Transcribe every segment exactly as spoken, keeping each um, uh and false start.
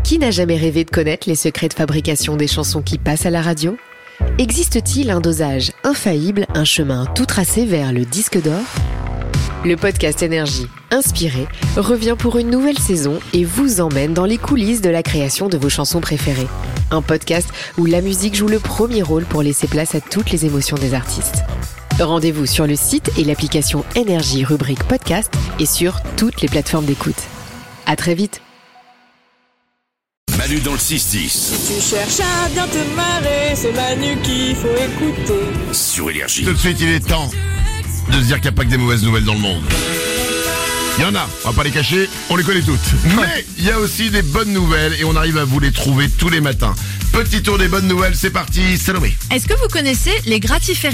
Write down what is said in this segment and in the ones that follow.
Qui n'a jamais rêvé de connaître les secrets de fabrication des chansons qui passent à la radio ? Existe-t-il un dosage infaillible, un chemin tout tracé vers le disque d'or ? Le podcast Énergie, inspiré, revient pour une nouvelle saison et vous emmène dans les coulisses de la création de vos chansons préférées. Un podcast où la musique joue le premier rôle pour laisser place à toutes les émotions des artistes. Rendez-vous sur le site et l'application Énergie rubrique podcast et sur toutes les plateformes d'écoute. À très vite. Manu dans le six dix. Si tu cherches à bien te marrer, c'est Manu qu'il faut écouter. Sur Énergie. Tout de suite, il est temps de se dire qu'il n'y a pas que des mauvaises nouvelles dans le monde. Il y en a, on va pas les cacher, on les connaît toutes. Mais il y a aussi des bonnes nouvelles et on arrive à vous les trouver tous les matins. Petit tour des bonnes nouvelles, c'est parti, Salomé. Est-ce que vous connaissez les gratiférias ?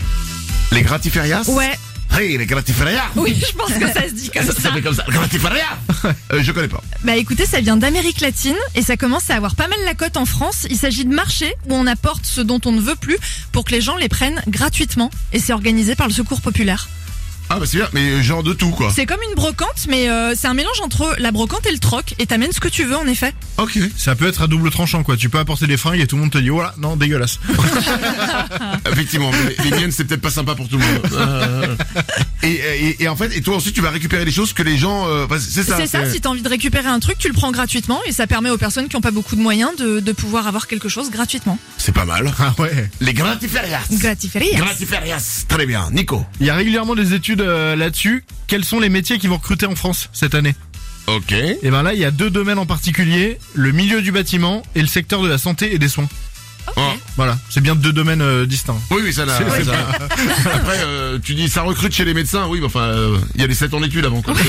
Les gratiférias ? Ouais. Hey, les gratiférias ? Oui, je pense que ça se dit comme Ça, ça. ça fait comme ça, gratiférias euh, Je connais pas. Bah écoutez, ça vient d'Amérique latine et ça commence à avoir pas mal la cote en France. Il s'agit de marchés où on apporte ce dont on ne veut plus pour que les gens les prennent gratuitement. Et c'est organisé par le Secours populaire. Ah bah c'est bien, mais genre de tout quoi. C'est comme une brocante, mais euh, c'est un mélange entre la brocante et le troc. Et t'amènes ce que tu veux en effet. Ok. Ça peut être à double tranchant quoi, tu peux apporter des fringues et tout le monde te dit voilà, non dégueulasse. Effectivement, mais les miennes c'est peut-être pas sympa pour tout le monde. Euh, et, et, et en fait, et toi ensuite tu vas récupérer des choses que les gens, euh, bah, c'est ça. C'est ça, si t'as envie de récupérer un truc, tu le prends gratuitement et ça permet aux personnes qui n'ont pas beaucoup de moyens de, de pouvoir avoir quelque chose gratuitement. C'est pas mal. Ah ouais. Les gratiférias. Gratiférias. Gratiférias. Très bien. Nico. Il y a régulièrement des études euh, là-dessus. Quels sont les métiers qui vont recruter en France cette année ? Ok. Et ben là, il y a deux domaines en particulier, le milieu du bâtiment et le secteur de la santé et des soins. Oh. Voilà, c'est bien deux domaines euh, distincts. Oui, oui, ça n'a. C'est- ça n'a- Après, euh, tu dis ça recrute chez les médecins. Oui, mais enfin, euh, il y a les sept ans d'études avant. Quoi.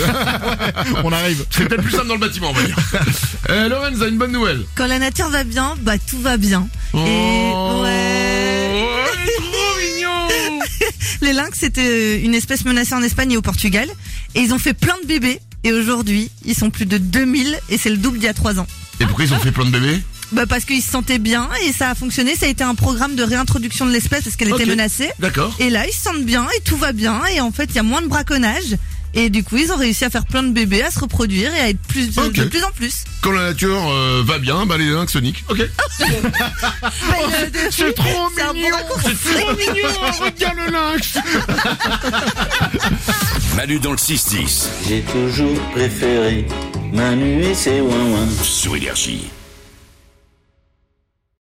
On arrive. C'est peut-être plus simple dans le bâtiment, on va dire. Euh, Lorenz a une bonne nouvelle. Quand la nature va bien, bah tout va bien. Oh, Et ouais. oh, il est trop mignon. Les lynx, c'était une espèce menacée en Espagne et au Portugal. Et ils ont fait plein de bébés. Et aujourd'hui, ils sont plus de deux mille et c'est le double d'il y a trois ans. Et pourquoi ils ont fait plein de bébés? Bah parce qu'ils se sentaient bien et ça a fonctionné. Ça a été un programme de réintroduction de l'espèce parce qu'elle Ok. était menacée. D'accord. Et là, ils se sentent bien et tout va bien. Et en fait, il y a moins de braconnage. Et du coup, ils ont réussi à faire plein de bébés, à se reproduire et à être plus Ok. de plus en plus. Quand la nature euh, va bien, bah les lynx soniques. Ok. C'est trop C'est un bon mignon. raccourci. C'est trop mignon. Regarde le lynx. Manu dans le six dix. J'ai toujours préféré Manu et ses ouin-ouin. Sur Énergie.